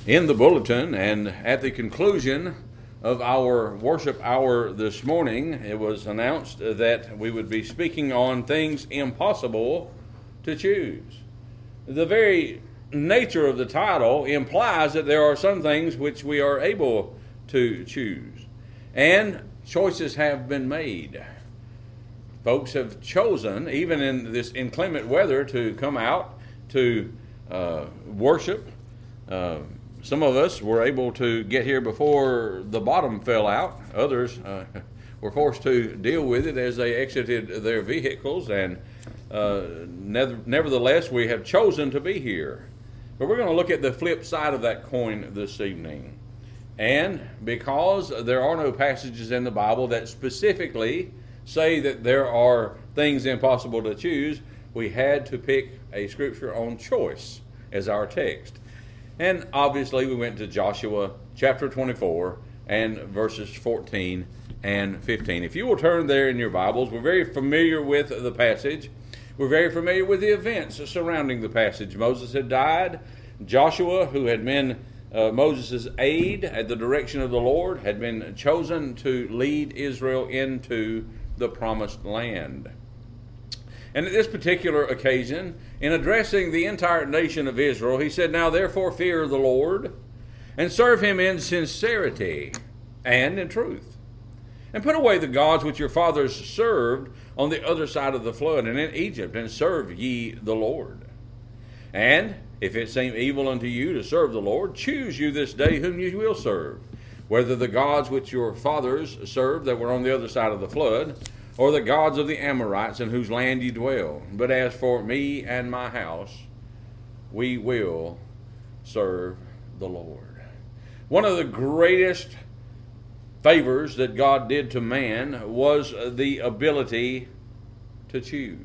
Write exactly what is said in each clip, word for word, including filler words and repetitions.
In the bulletin and at the conclusion of our worship hour this morning, it was announced that we would be speaking on things impossible to choose. The very nature of the title implies that there are some things which we are able to choose. And choices have been made. Folks have chosen, even in this inclement weather, to come out to uh, worship. Uh, some of us were able to get here before the bottom fell out. Others uh, were forced to deal with it as they exited their vehicles. And uh, nev- nevertheless, we have chosen to be here. But we're going to look at the flip side of that coin this evening. And because there are no passages in the Bible that specifically say that there are things impossible to choose, we had to pick a scripture on choice as our text. And obviously we went to Joshua chapter twenty-four and verses fourteen and fifteen. If you will turn there in your Bibles, we're very familiar with the passage. We're very familiar with the events surrounding the passage. Moses had died. Joshua, who had been uh, Moses' aide at the direction of the Lord, had been chosen to lead Israel into the promised land. And at this particular occasion, in addressing the entire nation of Israel, he said, "Now therefore fear the Lord, and serve him in sincerity and in truth. And put away the gods which your fathers served on the other side of the flood and in Egypt, and serve ye the Lord. And if it seem evil unto you to serve the Lord, choose you this day whom you will serve, whether the gods which your fathers served that were on the other side of the flood, or the gods of the Amorites in whose land ye dwell. But as for me and my house, we will serve the Lord." One of the greatest favors that God did to man was the ability to choose.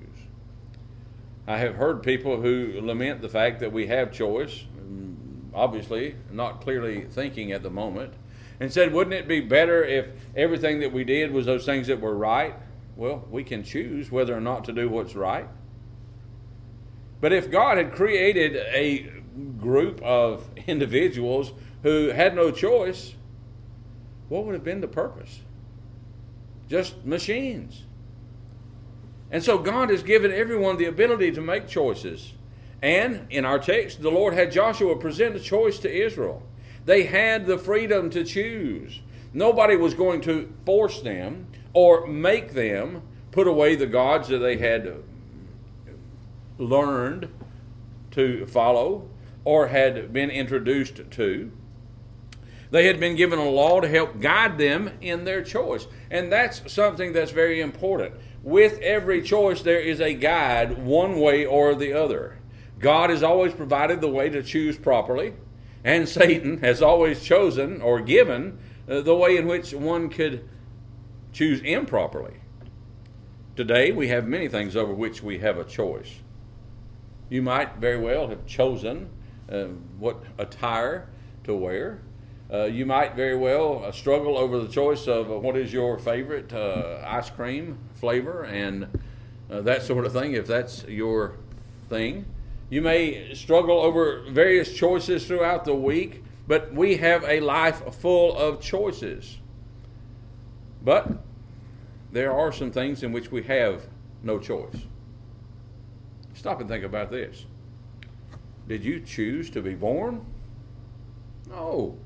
I have heard people who lament the fact that we have choice, obviously not clearly thinking at the moment, and said, wouldn't it be better if everything that we did was those things that were right? Well, we can choose whether or not to do what's right. But if God had created a group of individuals who had no choice, what would have been the purpose? Just machines. And so God has given everyone the ability to make choices. And in our text, the Lord had Joshua present a choice to Israel. They had the freedom to choose. Nobody was going to force them or make them put away the gods that they had learned to follow or had been introduced to. They had been given a law to help guide them in their choice. And that's something that's very important. With every choice, there is a guide one way or the other. God has always provided the way to choose properly, and Satan has always chosen or given uh, the way in which one could choose improperly. Today, we have many things over which we have a choice. You might very well have chosen uh, what attire to wear. Uh, you might very well uh, struggle over the choice of uh, what is your favorite uh, ice cream flavor and uh, that sort of thing, if that's your thing. You may struggle over various choices throughout the week, but we have a life full of choices. But there are some things in which we have no choice. Stop and think about this. Did you choose to be born? No.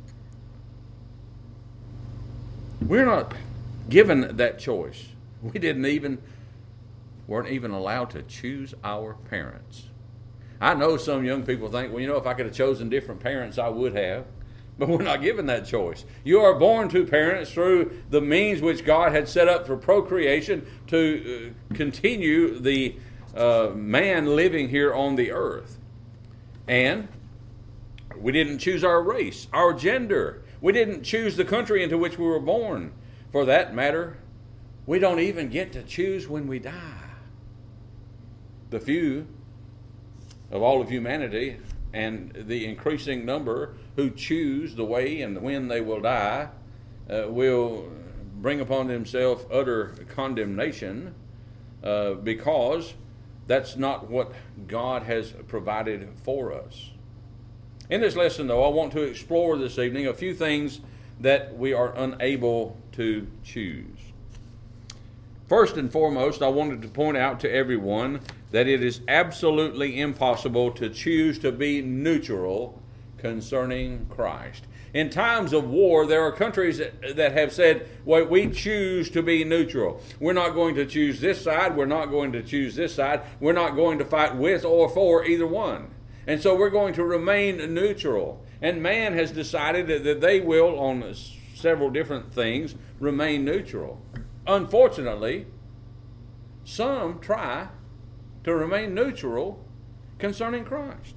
We're not given that choice. We didn't even, weren't even allowed to choose our parents. I know some young people think, well, you know, if I could have chosen different parents, I would have. But we're not given that choice. You are born to parents through the means which God had set up for procreation to uh, continue the uh, man living here on the earth. And we didn't choose our race, our gender. We didn't choose the country into which we were born. For that matter, we don't even get to choose when we die. The few of all of humanity and the increasing number who choose the way and when they will die uh, will bring upon themselves utter condemnation uh, because that's not what God has provided for us. In this lesson, though, I want to explore this evening a few things that we are unable to choose. First and foremost, I wanted to point out to everyone that it is absolutely impossible to choose to be neutral concerning Christ. In times of war, there are countries that, that have said, well, we choose to be neutral. We're not going to choose this side. We're not going to choose this side. We're not going to fight with or for either one. And so we're going to remain neutral. And man has decided that, that they will, on several different things, remain neutral. Unfortunately, some try to remain neutral concerning Christ.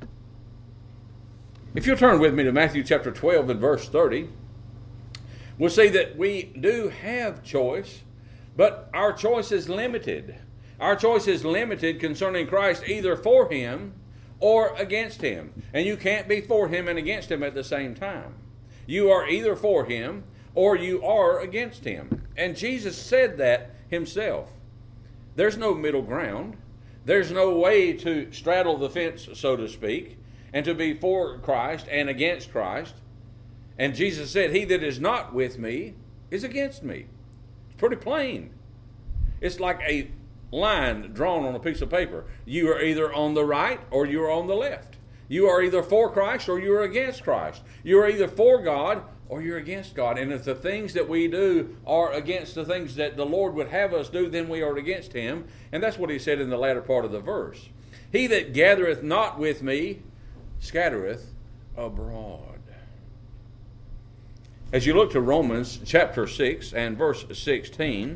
If you'll turn with me to Matthew chapter twelve and verse thirty, we'll see that we do have choice, but our choice is limited. Our choice is limited concerning Christ, either for Him or against Him. And you can't be for Him and against Him at the same time. You are either for Him or you are against Him. And Jesus said that Himself. There's no middle ground. There's no way to straddle the fence, so to speak, and to be for Christ and against Christ. And Jesus said, he that is not with me is against me. It's pretty plain. It's like a line drawn on a piece of paper. You are either on the right or you are on the left. You are either for Christ or you are against Christ. You are either for God or you're against God. And if the things that we do are against the things that the Lord would have us do, then we are against Him. And that's what He said in the latter part of the verse. He that gathereth not with me scattereth abroad. As you look to Romans chapter six and verse sixteen,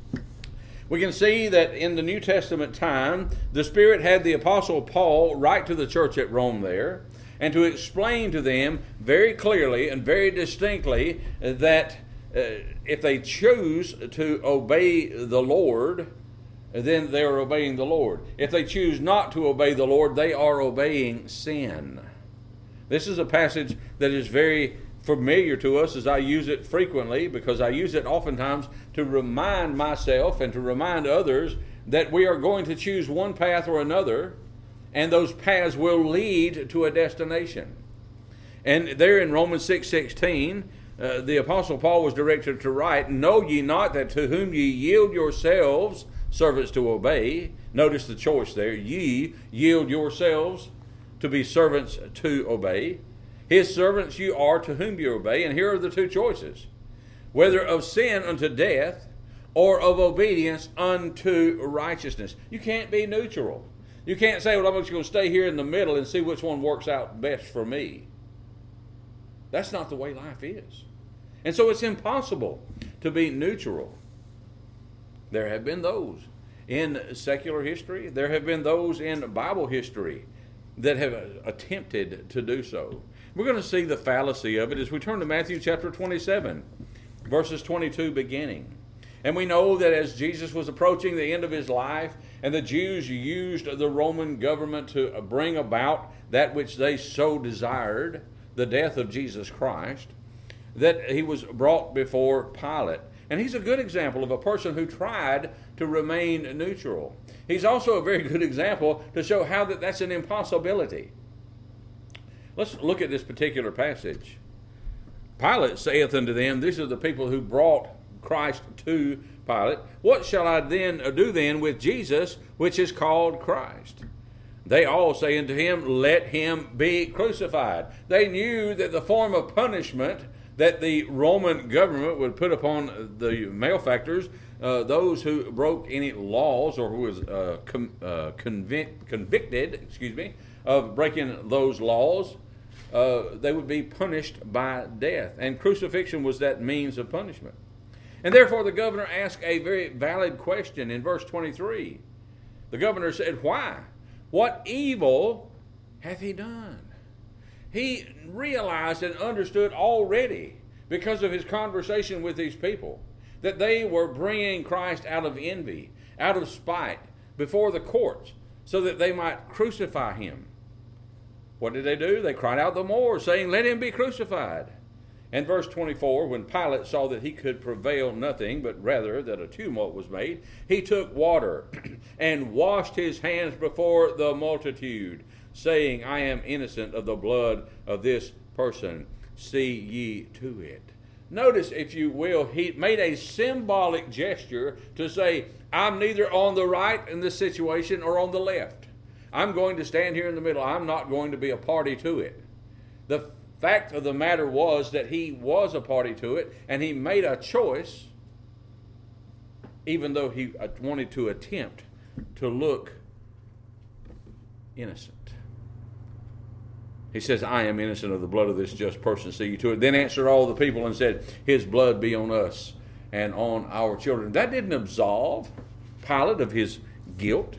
we can see that in the New Testament time, the Spirit had the Apostle Paul write to the church at Rome there, and to explain to them very clearly and very distinctly that uh, if they choose to obey the Lord, then they are obeying the Lord. If they choose not to obey the Lord, they are obeying sin. This is a passage that is very familiar to us, as I use it frequently, because I use it oftentimes to remind myself and to remind others that we are going to choose one path or another, and those paths will lead to a destination. And there in Romans six sixteen, uh, the Apostle Paul was directed to write, know ye not that to whom ye yield yourselves servants to obey. Notice the choice there. Ye yield yourselves to be servants to obey. His servants you are to whom you obey. And here are the two choices. Whether of sin unto death or of obedience unto righteousness. You can't be neutral. You can't say, well, I'm just going to stay here in the middle and see which one works out best for me. That's not the way life is. And so it's impossible to be neutral. There have been those in secular history. There have been those in Bible history that have attempted to do so. We're going to see the fallacy of it as we turn to Matthew chapter twenty-seven, verses twenty-two beginning. And we know that as Jesus was approaching the end of His life, and the Jews used the Roman government to bring about that which they so desired, the death of Jesus Christ, that He was brought before Pilate. And he's a good example of a person who tried to remain neutral. He's also a very good example to show how that that's an impossibility. Let's look at this particular passage. Pilate saith unto them, these are the people who brought Christ to Pilate, what shall I then do then with Jesus, which is called Christ? They all say unto him, let him be crucified. They knew that the form of punishment that the Roman government would put upon the malefactors, uh, those who broke any laws or who was uh, com- uh, convic- convicted, excuse me, of breaking those laws, uh, they would be punished by death. And crucifixion was that means of punishment. And therefore the governor asked a very valid question in verse twenty-three. The governor said, why? What evil hath he done? He realized and understood already, because of his conversation with these people, that they were bringing Christ out of envy, out of spite, before the courts, so that they might crucify him. What did they do? They cried out the more, saying, let him be crucified. And verse twenty-four, when Pilate saw that he could prevail nothing, but rather that a tumult was made, he took water and washed his hands before the multitude, saying, I am innocent of the blood of this person. See ye to it. Notice, if you will, he made a symbolic gesture to say, I'm neither on the right in this situation or on the left. I'm going to stand here in the middle. I'm not going to be a party to it. The fact of the matter was that he was a party to it, and he made a choice, even though he wanted to attempt to look innocent. He says, I am innocent of the blood of this just person, see you to it. Then answered all the people and said, his blood be on us and on our children. That didn't absolve Pilate of his guilt,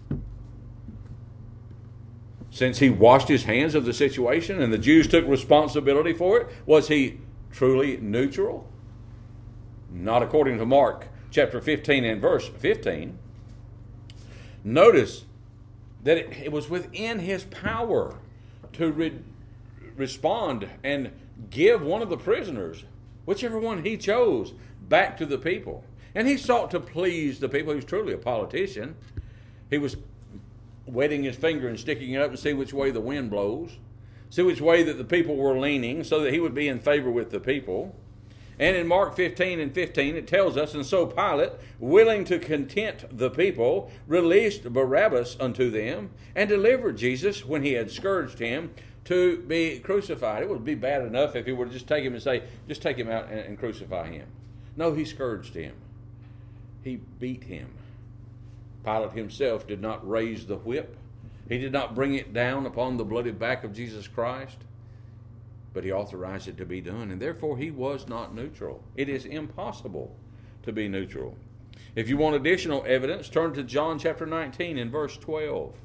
since he washed his hands of the situation and the Jews took responsibility for it. Was he truly neutral? Not according to Mark chapter fifteen and verse fifteen. Notice that it, it was within his power to re- respond and give one of the prisoners, whichever one he chose, back to the people. And he sought to please the people. He was truly a politician. He was wetting his finger and sticking it up to see which way the wind blows, see which way that the people were leaning, so that he would be in favor with the people. And in Mark fifteen and fifteen, it tells us, and so Pilate, willing to content the people, released Barabbas unto them, and delivered Jesus, when he had scourged him, to be crucified. It would be bad enough if he would just take him and say, just take him out and, and crucify him. No, he scourged him. He beat him. Pilate himself did not raise the whip. He did not bring it down upon the bloody back of Jesus Christ, but he authorized it to be done, and therefore he was not neutral. It is impossible to be neutral. If you want additional evidence, turn to John chapter nineteen and verse twelve.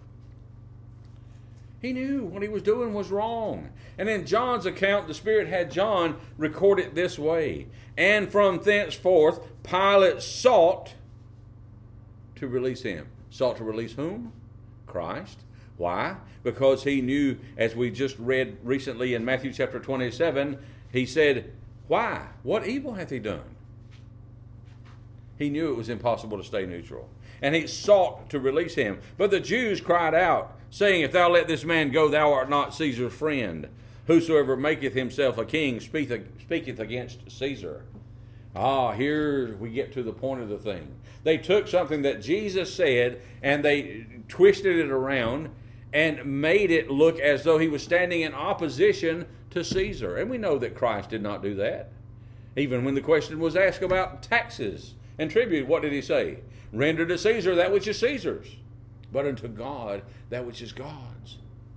He knew what he was doing was wrong. And in John's account, the Spirit had John record it this way. And from thenceforth, Pilate sought to release him. Sought to release whom? Christ. Why? Because he knew, as we just read recently in Matthew chapter twenty-seven, he said, why? What evil hath he done? He knew it was impossible to stay neutral. And he sought to release him. But the Jews cried out, saying, if thou let this man go, thou art not Caesar's friend. Whosoever maketh himself a king speaketh against Caesar. Ah, here we get to the point of the thing. They took something that Jesus said and they twisted it around and made it look as though he was standing in opposition to Caesar. And we know that Christ did not do that. Even when the question was asked about taxes and tribute, what did he say? Render to Caesar that which is Caesar's, but unto God that which is God's.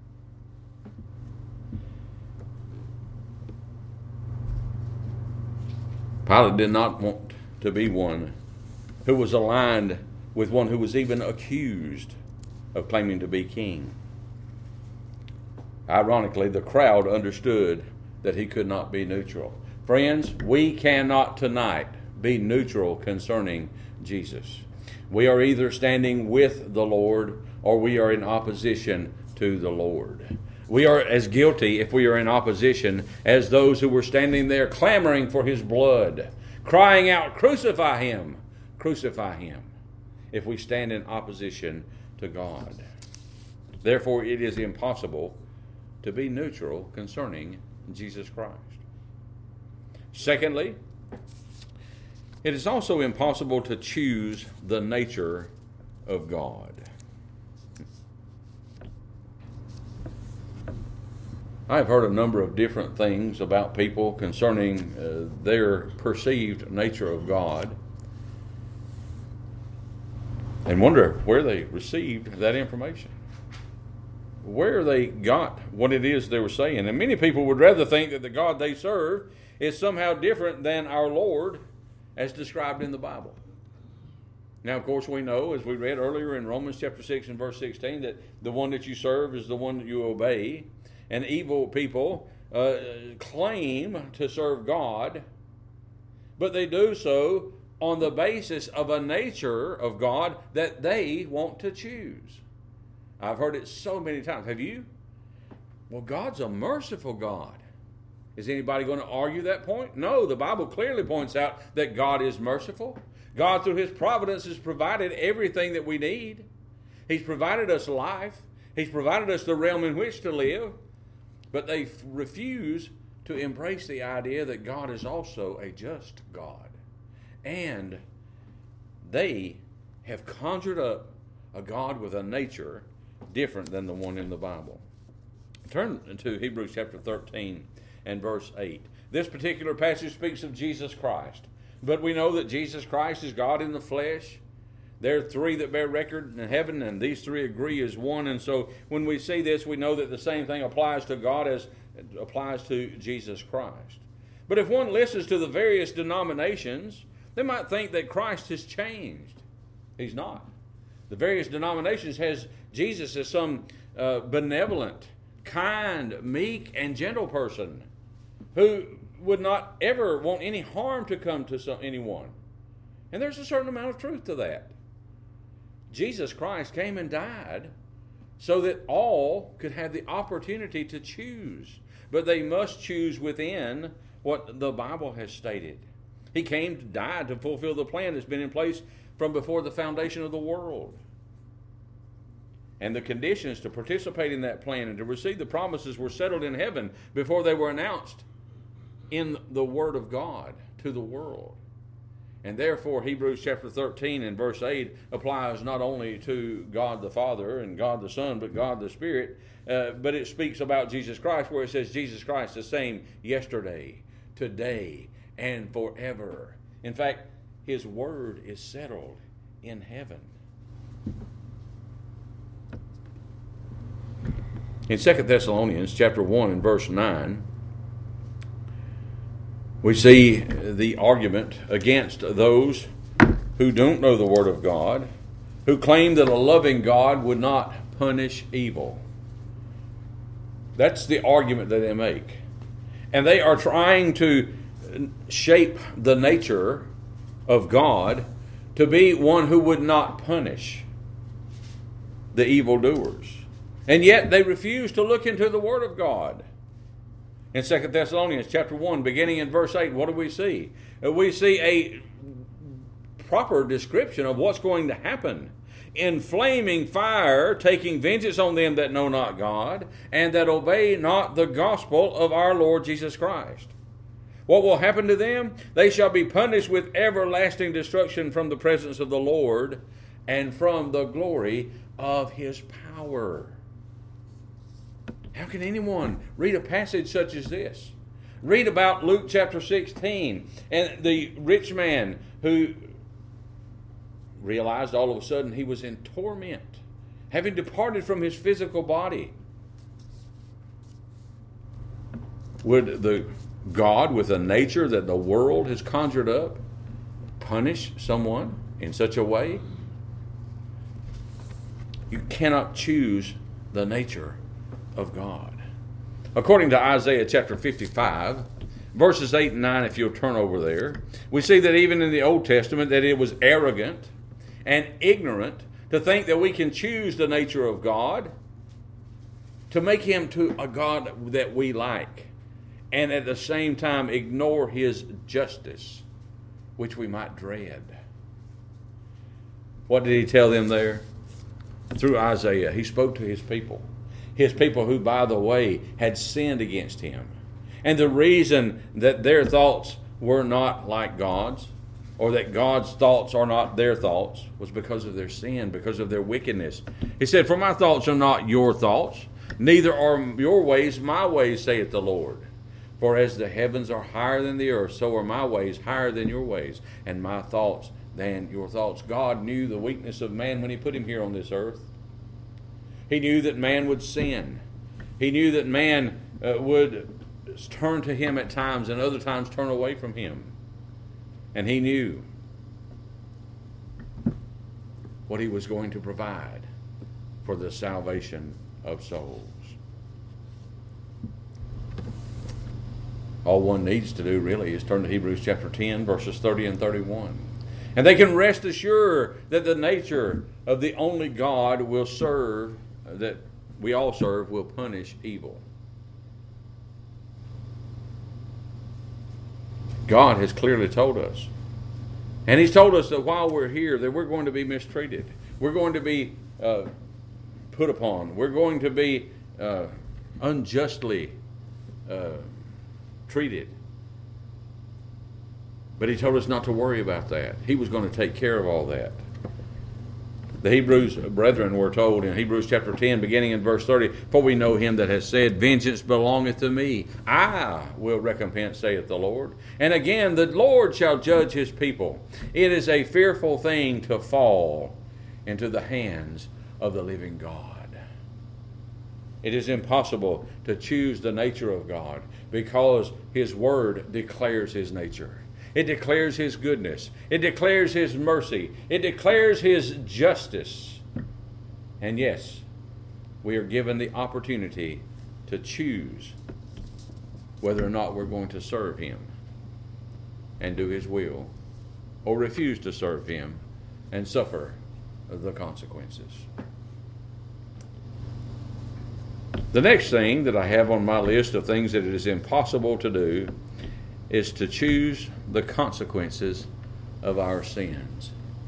Pilate did not want to be one who was aligned with one who was even accused of claiming to be king. Ironically, the crowd understood that he could not be neutral. Friends, we cannot tonight be neutral concerning Jesus. We are either standing with the Lord or we are in opposition to the Lord. We are as guilty, if we are in opposition, as those who were standing there clamoring for his blood, crying out, crucify him, crucify him, if we stand in opposition to God. Therefore, it is impossible to be neutral concerning Jesus Christ. Secondly, it is also impossible to choose the nature of God. I've heard a number of different things about people concerning uh, their perceived nature of God, and wonder where they received that information, where they got what it is they were saying. And many people would rather think that the God they serve is somehow different than our Lord as described in the Bible. Now, of course, we know, as we read earlier in Romans chapter six and verse sixteen, that the one that you serve is the one that you obey. And evil people uh, claim to serve God, but they do so on the basis of a nature of God that they want to choose. I've heard it so many times. Have you? Well, God's a merciful God. Is anybody going to argue that point? No, the Bible clearly points out that God is merciful. God, through his providence, has provided everything that we need. He's provided us life. He's provided us the realm in which to live, but they refuse to embrace the idea that God is also a just God. And they have conjured up a God with a nature different than the one in the Bible. Turn to Hebrews chapter thirteen and verse eight. This particular passage speaks of Jesus Christ. But we know that Jesus Christ is God in the flesh. There are three that bear record in heaven, and these three agree as one. And so when we see this, we know that the same thing applies to God as it applies to Jesus Christ. But if one listens to the various denominations, they might think that Christ has changed. He's not. The various denominations has Jesus as some uh, benevolent, kind, meek, and gentle person who would not ever want any harm to come to some, anyone. And there's a certain amount of truth to that. Jesus Christ came and died so that all could have the opportunity to choose. But they must choose within what the Bible has stated. He came to die to fulfill the plan that's been in place from before the foundation of the world. And the conditions to participate in that plan and to receive the promises were settled in heaven before they were announced in the Word of God to the world. And therefore, Hebrews chapter thirteen and verse eight applies not only to God the Father and God the Son, but God the Spirit. Uh, but it speaks about Jesus Christ, where it says Jesus Christ the same yesterday, today, and forever. In fact, His Word is settled in heaven. In Second Thessalonians chapter one and verse nine, we see the argument against those who don't know the Word of God, who claim that a loving God would not punish evil. That's the argument that they make. And they are trying to shape the nature of God to be one who would not punish the evildoers. And yet they refuse to look into the Word of God. In Second Thessalonians chapter one, beginning in verse eight, what do we see? We see a proper description of what's going to happen. In flaming fire, taking vengeance on them that know not God, and that obey not the gospel of our Lord Jesus Christ. What will happen to them? They shall be punished with everlasting destruction from the presence of the Lord and from the glory of His power. How can anyone read a passage such as this? Read about Luke chapter sixteen and the rich man who realized all of a sudden he was in torment, having departed from his physical body. Would the God with a nature that the world has conjured up punish someone in such a way? You cannot choose the nature of God. According to Isaiah chapter fifty-five, verses eight and nine, if you'll turn over there, we see that even in the Old Testament that it was arrogant and ignorant to think that we can choose the nature of God, to make Him to a God that we like, and at the same time ignore His justice, which we might dread. What did He tell them there? Through Isaiah, He spoke to His people. His people who, by the way, had sinned against Him. And the reason that their thoughts were not like God's, or that God's thoughts are not their thoughts, was because of their sin, because of their wickedness. He said, "For my thoughts are not your thoughts, neither are your ways my ways, saith the Lord. For as the heavens are higher than the earth, so are my ways higher than your ways, and my thoughts than your thoughts." God knew the weakness of man when He put him here on this earth. He knew that man would sin. He knew that man uh, would turn to Him at times and other times turn away from Him. And He knew what He was going to provide for the salvation of souls. All one needs to do really is turn to Hebrews chapter ten, verses thirty and thirty-one. And they can rest assured that the nature of the only God will serve, that we all serve, will punish evil. God has clearly told us. And He's told us that while we're here, that we're going to be mistreated. We're going to be uh, put upon. We're going to be uh, unjustly uh, treated. But he told us not to worry about that. He was going to take care of all that. The Hebrews brethren were told in Hebrews chapter ten, beginning in verse thirty, for we know him that has said, vengeance belongeth to me. I will recompense, saith the Lord. And again, the Lord shall judge his people. It is a fearful thing to fall into the hands of the living God. It is impossible to choose the nature of God because his word declares his nature. It declares his goodness. It declares his mercy. It declares his justice. And yes, we are given the opportunity to choose whether or not we're going to serve him and do his will, or refuse to serve him and suffer the consequences. The next thing that I have on my list of things that it is impossible to do is to choose the consequences of our sins.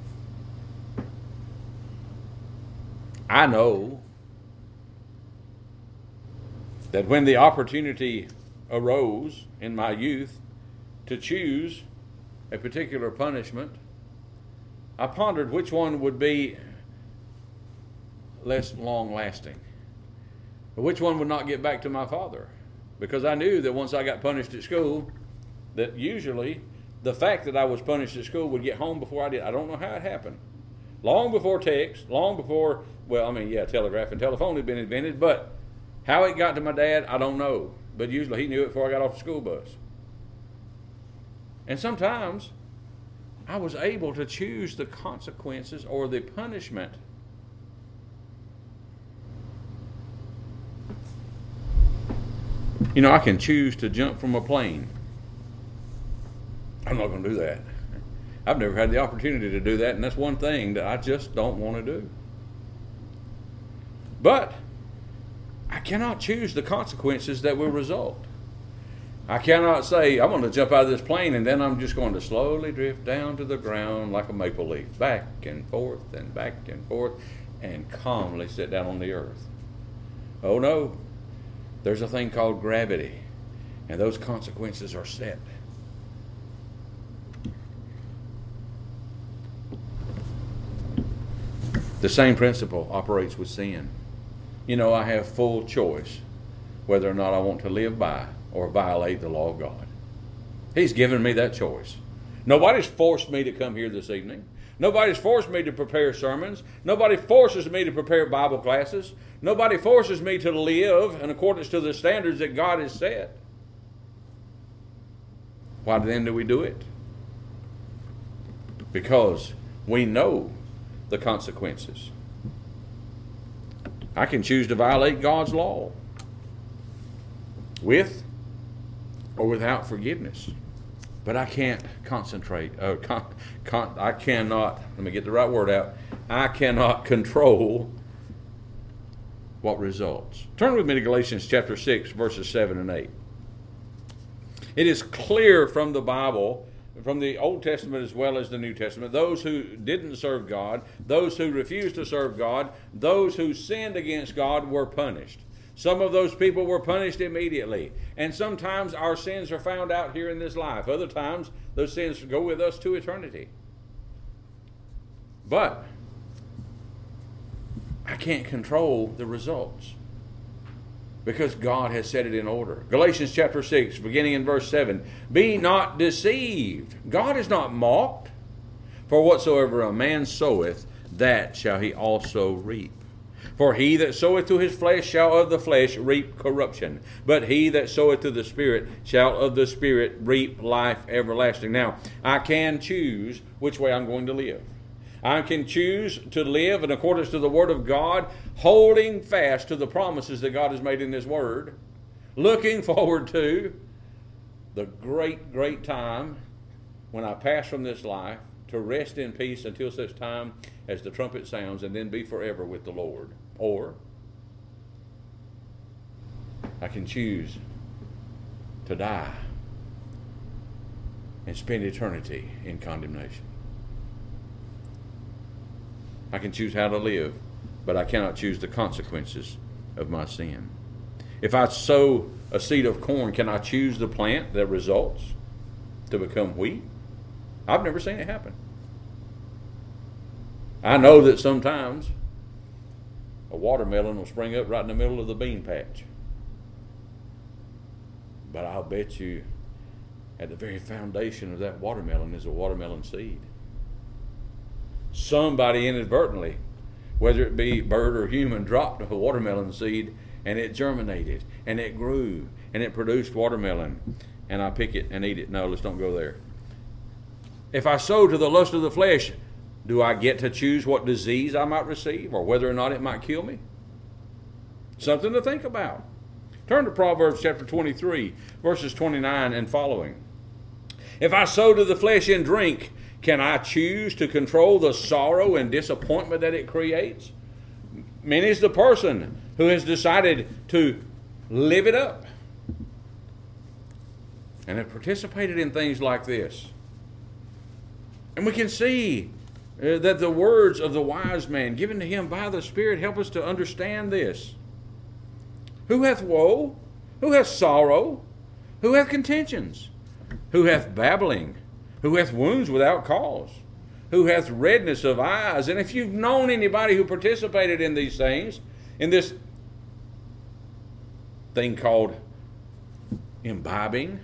I know that when the opportunity arose in my youth to choose a particular punishment, I pondered which one would be less long-lasting, which one would not get back to my father, because I knew that once I got punished at school, that usually the fact that I was punished at school would get home before I did. I don't know how it happened. Long before text, long before, well, I mean, yeah, telegraph and telephone had been invented, but how it got to my dad, I don't know. But usually he knew it before I got off the school bus. And sometimes I was able to choose the consequences or the punishment. You know, I can choose to jump from a plane. I'm not going to do that. I've never had the opportunity to do that, and that's one thing that I just don't want to do. But I cannot choose the consequences that will result. I cannot say, I'm going to jump out of this plane and then I'm just going to slowly drift down to the ground like a maple leaf, back and forth and back and forth, and calmly sit down on the earth. Oh no, there's a thing called gravity, and those consequences are set. The same principle operates with sin. You know, I have full choice whether or not I want to live by or violate the law of God. He's given me that choice. Nobody's forced me to come here this evening. Nobody's forced me to prepare sermons. Nobody forces me to prepare Bible classes. Nobody forces me to live in accordance to the standards that God has set. Why then do we do it? Because we know the consequences. I can choose to violate God's law with or without forgiveness. But I can't concentrate. Uh, con, con, I cannot, let me get the right word out. I cannot control what results. Turn with me to Galatians chapter six, verses seven and eight. It is clear from the Bible, from the Old Testament as well as the New Testament, those who didn't serve God, those who refused to serve God, those who sinned against God were punished. Some of those people were punished immediately. And sometimes our sins are found out here in this life. Other times, those sins go with us to eternity. But I can't control the results because God has set it in order. Galatians chapter six, beginning in verse seven. Be not deceived. God is not mocked. For whatsoever a man soweth, that shall he also reap. For he that soweth to his flesh shall of the flesh reap corruption. But he that soweth to the Spirit shall of the Spirit reap life everlasting. Now, I can choose which way I'm going to live. I can choose to live in accordance to the Word of God, holding fast to the promises that God has made in His Word, looking forward to the great, great time when I pass from this life to rest in peace until such time as the trumpet sounds, and then be forever with the Lord. Or I can choose to die and spend eternity in condemnation. I can choose how to live but I cannot choose the consequences of my sin. If I sow a seed of corn, can I choose the plant that results to become wheat? I've never seen it happen. I know that sometimes a watermelon will spring up right in the middle of the bean patch. But I'll bet you at the very foundation of that watermelon is a watermelon seed. Somebody inadvertently, whether it be bird or human, dropped a watermelon seed and it germinated and it grew and it produced watermelon, and I pick it and eat it. No, let's don't go there. If I sow to the lust of the flesh, do I get to choose what disease I might receive or whether or not it might kill me? Something to think about. Turn to Proverbs chapter twenty-three, verses twenty-nine and following. If I sow to the flesh in drink, can I choose to control the sorrow and disappointment that it creates? Many is the person who has decided to live it up and have participated in things like this. And we can see uh, that the words of the wise man given to him by the Spirit help us to understand this. Who hath woe? Who hath sorrow? Who hath contentions? Who hath babbling? Who hath wounds without cause? Who hath redness of eyes? And if you've known anybody who participated in these things, in this thing called imbibing,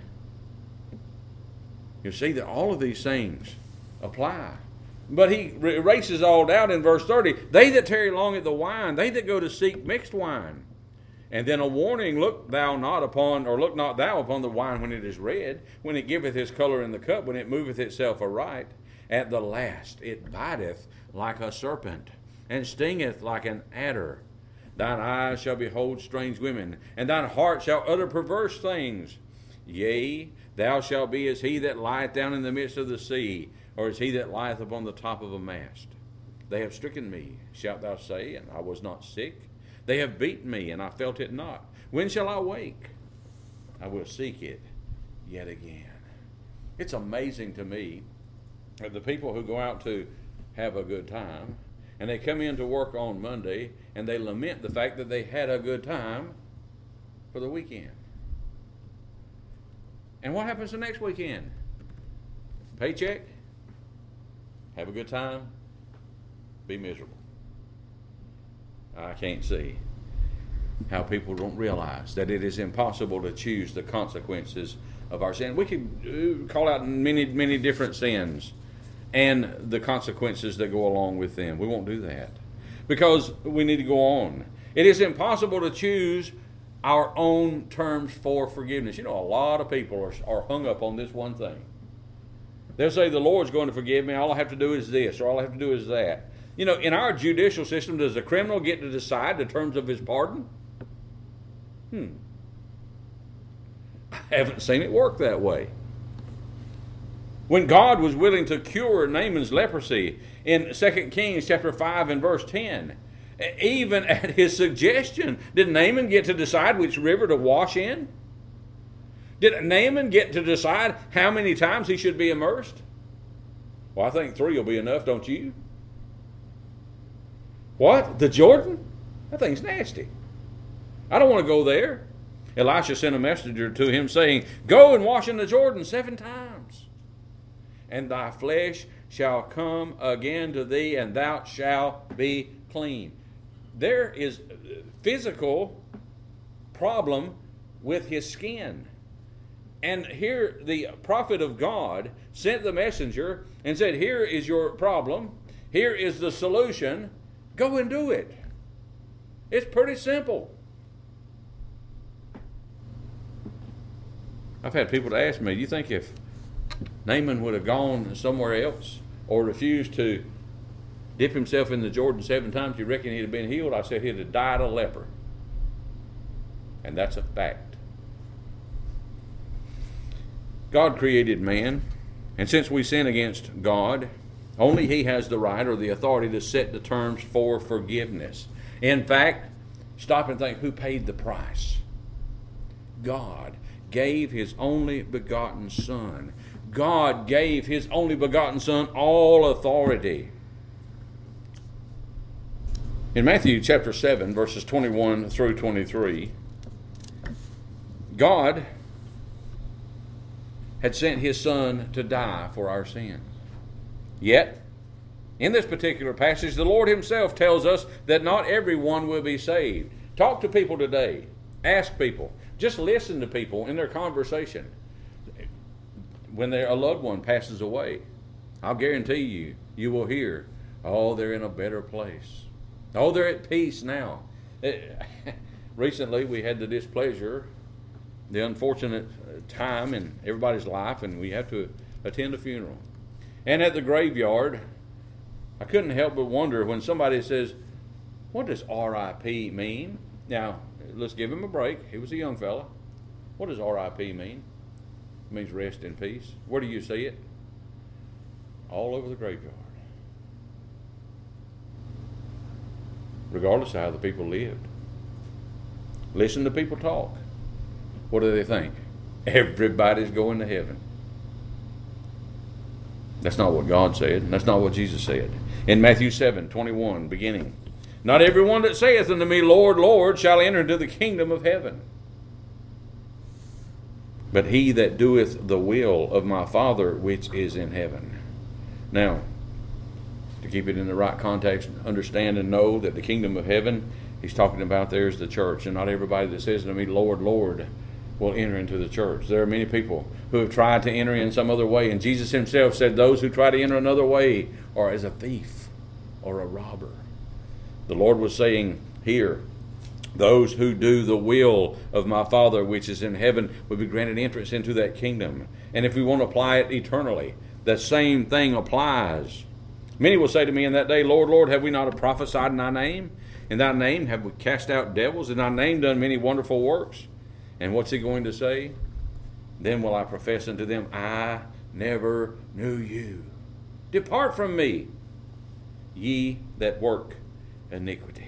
you see that all of these things apply. But he erases all doubt in verse thirty. They that tarry long at the wine, they that go to seek mixed wine. And then a warning, look thou not upon, or look not thou upon the wine when it is red, when it giveth his color in the cup, when it moveth itself aright. At the last it biteth like a serpent, and stingeth like an adder. Thine eyes shall behold strange women, and thine heart shall utter perverse things. Yea, thou shalt be as he that lieth down in the midst of the sea, or as he that lieth upon the top of a mast. They have stricken me, shalt thou say, and I was not sick. They have beaten me, and I felt it not. When shall I wake? I will seek it yet again. It's amazing to me that the people who go out to have a good time, and they come in to work on Monday, and they lament the fact that they had a good time for the weekend. And what happens the next weekend? Paycheck? Have a good time? Be miserable. I can't see how people don't realize that it is impossible to choose the consequences of our sin. We could call out many, many different sins and the consequences that go along with them. We won't do that because we need to go on. It is impossible to choose our own terms for forgiveness. You know, a lot of people are, are hung up on this one thing. They'll say, the Lord's going to forgive me. All I have to do is this, or all I have to do is that. You know, in our judicial system, does the criminal get to decide the terms of his pardon? Hmm. I haven't seen it work that way. When God was willing to cure Naaman's leprosy in Second Kings chapter five and verse ten, even at his suggestion, did Naaman get to decide which river to wash in? Did Naaman get to decide how many times he should be immersed? Well, I think three will be enough, don't you? What? The Jordan? That thing's nasty. I don't want to go there. Elisha sent a messenger to him saying, go and wash in the Jordan seven times, and thy flesh shall come again to thee, and thou shalt be clean. There is a physical problem with his skin. And here the prophet of God sent the messenger and said, here is your problem. Here is the solution. Go and do it. It's pretty simple. I've had people to ask me, do you think if Naaman would have gone somewhere else or refused to dip himself in the Jordan seven times, you reckon he'd have been healed? I said he'd have died a leper. And that's a fact. God created man, and since we sin against God, only he has the right or the authority to set the terms for forgiveness. In fact, stop and think, who paid the price? God gave his only begotten Son. God gave his only begotten Son all authority. In Matthew chapter seven, verses twenty-one through twenty-three, God had sent his Son to die for our sins. Yet, in this particular passage, the Lord himself tells us that not everyone will be saved. Talk to people today. Ask people. Just listen to people in their conversation. When their, a loved one passes away, I'll guarantee you, you will hear, oh, they're in a better place. Oh, they're at peace now. Recently, we had the displeasure, the unfortunate time in everybody's life, and we have to attend a funeral. And at the graveyard, I couldn't help but wonder when somebody says, what does R I P mean? Now, let's give him a break. He was a young fella. What does R I P mean? It means rest in peace. Where do you see it? All over the graveyard. Regardless of how the people lived. Listen to people talk. What do they think? Everybody's going to heaven. That's not what God said. That's not what Jesus said. In Matthew seven, twenty-one, beginning, not everyone that saith unto me, Lord, Lord, shall enter into the kingdom of heaven, but he that doeth the will of my Father which is in heaven. Now, to keep it in the right context, understand and know that the kingdom of heaven he's talking about there is the church, and not everybody that says to me, Lord, Lord, will enter into the church. There are many people who have tried to enter in some other way, and Jesus himself said those who try to enter another way are as a thief or a robber. The Lord was saying here, those who do the will of my Father which is in heaven will be granted entrance into that kingdom. And if we want to apply it eternally, the same thing applies. Many will say to me in that day, Lord, Lord, have we not prophesied in thy name? In thy name have we cast out devils? In thy name done many wonderful works? And what's he going to say? Then will I profess unto them, I never knew you. Depart from me, ye that work iniquity.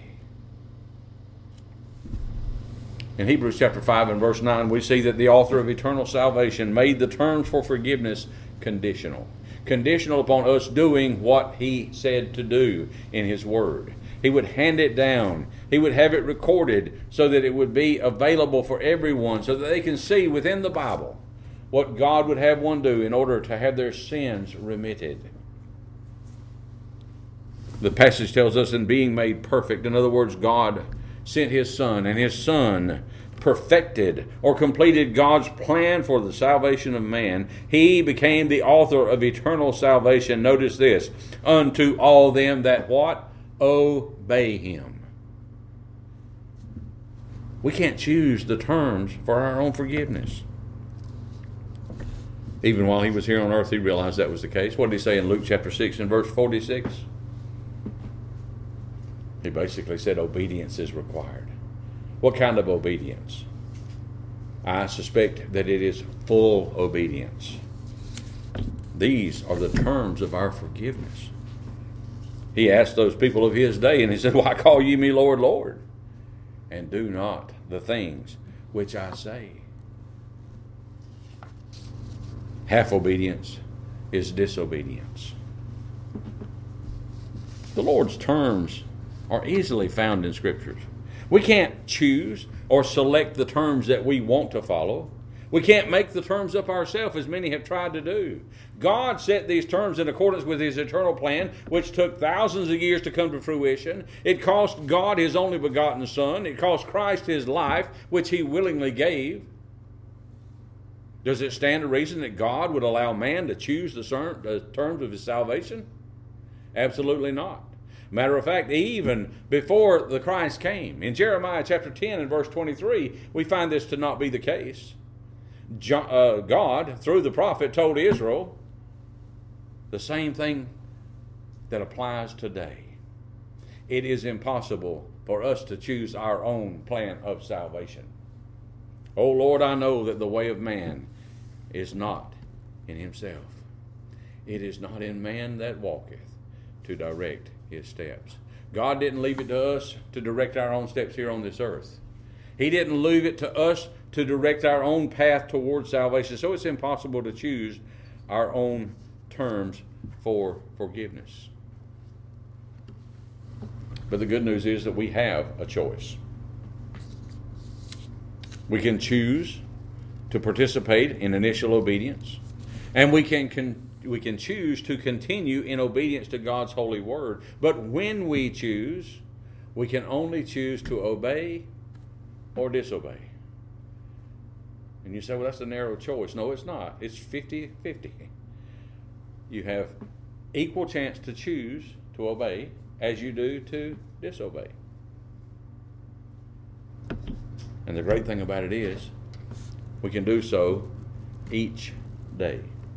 In Hebrews chapter five and verse nine, we see that the author of eternal salvation made the terms for forgiveness conditional. Conditional upon us doing what he said to do in his word. He would hand it down. He would have it recorded so that it would be available for everyone, so that they can see within the Bible what God would have one do in order to have their sins remitted. The passage tells us in being made perfect. In other words, God sent his Son, and his Son perfected or completed God's plan for the salvation of man. He became the author of eternal salvation. Notice this, unto all them that what? Obey him. We can't choose the terms for our own forgiveness. Even while he was here on earth, he realized that was the case. What did he say in Luke chapter six and verse forty-six? He basically said obedience is required. What kind of obedience? I suspect that it is full obedience. These are the terms of our forgiveness. He asked those people of his day, and he said, why call ye me Lord, Lord, and do not the things which I say? Half obedience is disobedience. The Lord's terms are easily found in Scriptures. We can't choose or select the terms that we want to follow. We can't make the terms up ourselves, as many have tried to do. God set these terms in accordance with his eternal plan, which took thousands of years to come to fruition. It cost God his only begotten Son. It cost Christ his life, which he willingly gave. Does it stand to reason that God would allow man to choose the terms of his salvation? Absolutely not. Matter of fact, even before the Christ came, in Jeremiah chapter ten and verse twenty-three, we find this to not be the case. God, through the prophet, told Israel the same thing that applies today. It is impossible for us to choose our own plan of salvation. Oh Lord, I know that the way of man is not in himself. It is not in man that walketh to direct his steps. God didn't leave it to us to direct our own steps here on this earth. He didn't leave it to us to direct our own path towards salvation. So it's impossible to choose our own terms for forgiveness. But the good news is that we have a choice. We can choose to participate in initial obedience, and we can, can we can choose to continue in obedience to God's holy word. But when we choose, we can only choose to obey or disobey. And you say, well, that's a narrow choice. No, it's not. It's fifty-fifty. You have equal chance to choose to obey as you do to disobey. And the great thing about it is, we can do so each day.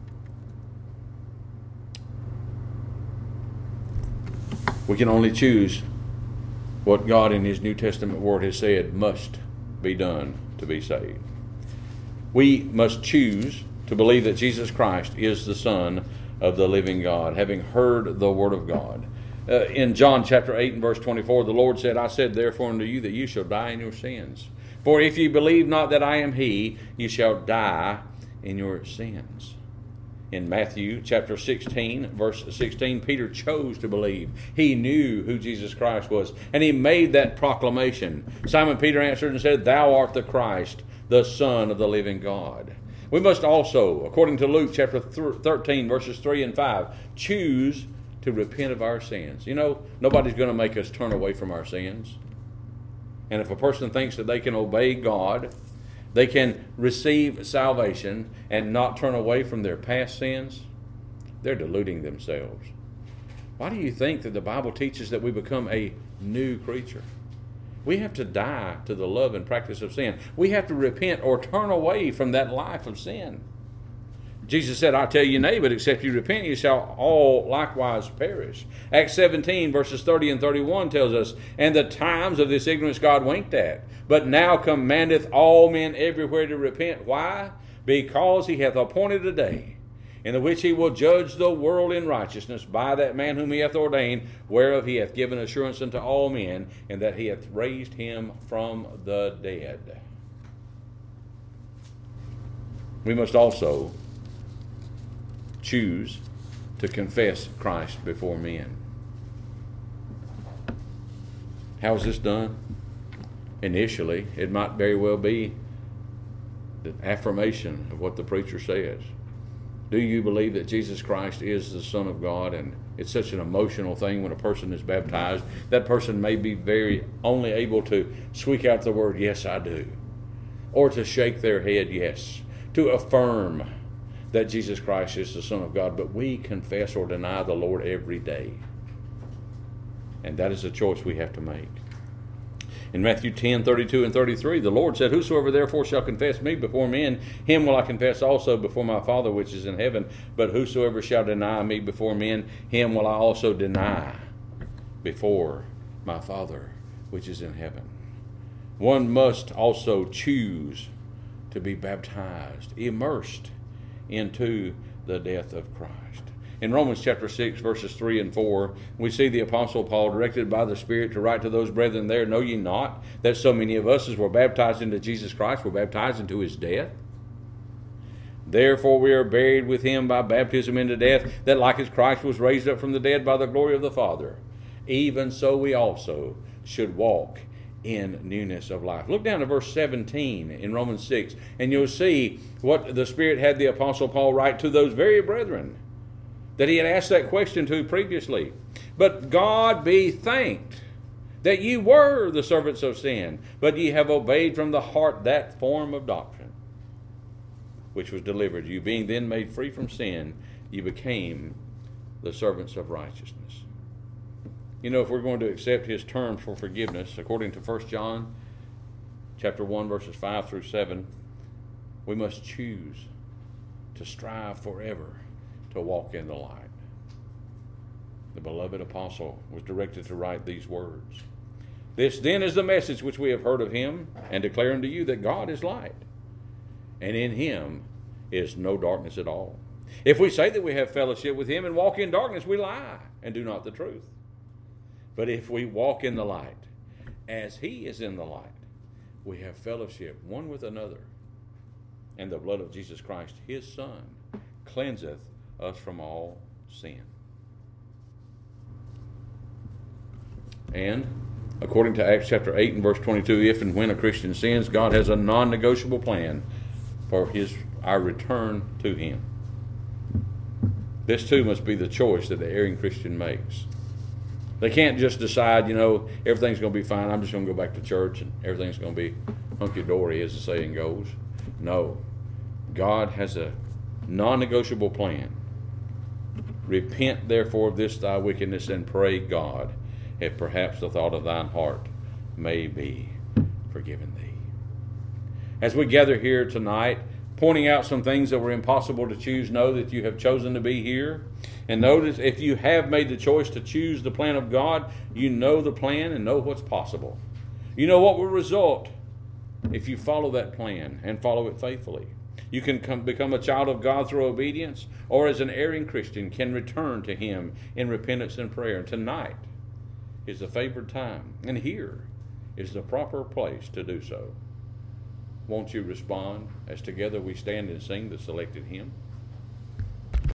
We can only choose what God in His New Testament Word has said must be done to be saved. We must choose to believe that Jesus Christ is the Son of the living God, having heard the Word of God. Uh, in John chapter eight and verse twenty-four, the Lord said, I said therefore unto you that you shall die in your sins. For if ye believe not that I am He, ye shall die in your sins. In Matthew chapter sixteen, verse sixteen, Peter chose to believe. He knew who Jesus Christ was, and he made that proclamation. Simon Peter answered and said, Thou art the Christ, the Son of the living God. We must also, according to Luke chapter thirteen, verses three and five, choose to repent of our sins. You know, nobody's going to make us turn away from our sins. And if a person thinks that they can obey God, they can receive salvation and not turn away from their past sins, they're deluding themselves. Why do you think that the Bible teaches that we become a new creature? We have to die to the love and practice of sin. We have to repent or turn away from that life of sin. Jesus said, I tell you, nay, but except you repent, you shall all likewise perish. Acts seventeen, verses thirty and thirty-one tells us, And the times of this ignorance God winked at, but now commandeth all men everywhere to repent. Why? Because He hath appointed a day, in the which He will judge the world in righteousness by that man whom He hath ordained, whereof He hath given assurance unto all men, and that He hath raised Him from the dead. We must also choose to confess Christ before men. How is this done? Initially, it might very well be the affirmation of what the preacher says. Do you believe that Jesus Christ is the Son of God? And it's such an emotional thing when a person is baptized. That person may be very only able to squeak out the word, yes, I do. Or to shake their head, yes. To affirm that Jesus Christ is the Son of God. But we confess or deny the Lord every day. And that is a choice we have to make. In Matthew ten, thirty-two and thirty-three, the Lord said, Whosoever therefore shall confess me before men, him will I confess also before my Father which is in heaven. But whosoever shall deny me before men, him will I also deny before my Father which is in heaven. One must also choose to be baptized, immersed into the death of Christ. In Romans chapter six, verses three and four, we see the Apostle Paul directed by the Spirit to write to those brethren there, Know ye not that so many of us as were baptized into Jesus Christ were baptized into His death? Therefore we are buried with Him by baptism into death, that like as Christ was raised up from the dead by the glory of the Father, even so we also should walk in newness of life. Look down to verse seventeen in Romans six, and you'll see what the Spirit had the Apostle Paul write to those very brethren that he had asked that question to previously. But God be thanked that ye were the servants of sin, but ye have obeyed from the heart that form of doctrine which was delivered you. Being then made free from sin, ye became the servants of righteousness. You know, if we're going to accept His terms for forgiveness, according to First John chapter one, verses five through seven, we must choose to strive forever to walk in the light. The beloved apostle was directed to write these words. This then is the message which we have heard of Him, and declare unto you that God is light, and in Him is no darkness at all. If we say that we have fellowship with Him and walk in darkness, we lie and do not the truth. But if we walk in the light, as He is in the light, we have fellowship one with another. And the blood of Jesus Christ, His Son, cleanseth us from all sin. And according to Acts chapter eight and verse twenty-two, if and when a Christian sins, God has a non-negotiable plan for his our return to him. This too must be the choice that the erring Christian makes. They can't just decide, you know, everything's going to be fine. I'm just going to go back to church and everything's going to be hunky-dory, as the saying goes. No. God has a non-negotiable plan. Repent, therefore, of this thy wickedness, and pray God, if perhaps the thought of thine heart may be forgiven thee. As we gather here tonight, pointing out some things that were impossible to choose, know that you have chosen to be here. And notice, if you have made the choice to choose the plan of God, you know the plan and know what's possible. You know what will result if you follow that plan and follow it faithfully. You can come, become a child of God through obedience, or as an erring Christian can return to him in repentance and prayer. And tonight is the favored time, and here is the proper place to do so. Won't you respond as together we stand and sing the selected hymn?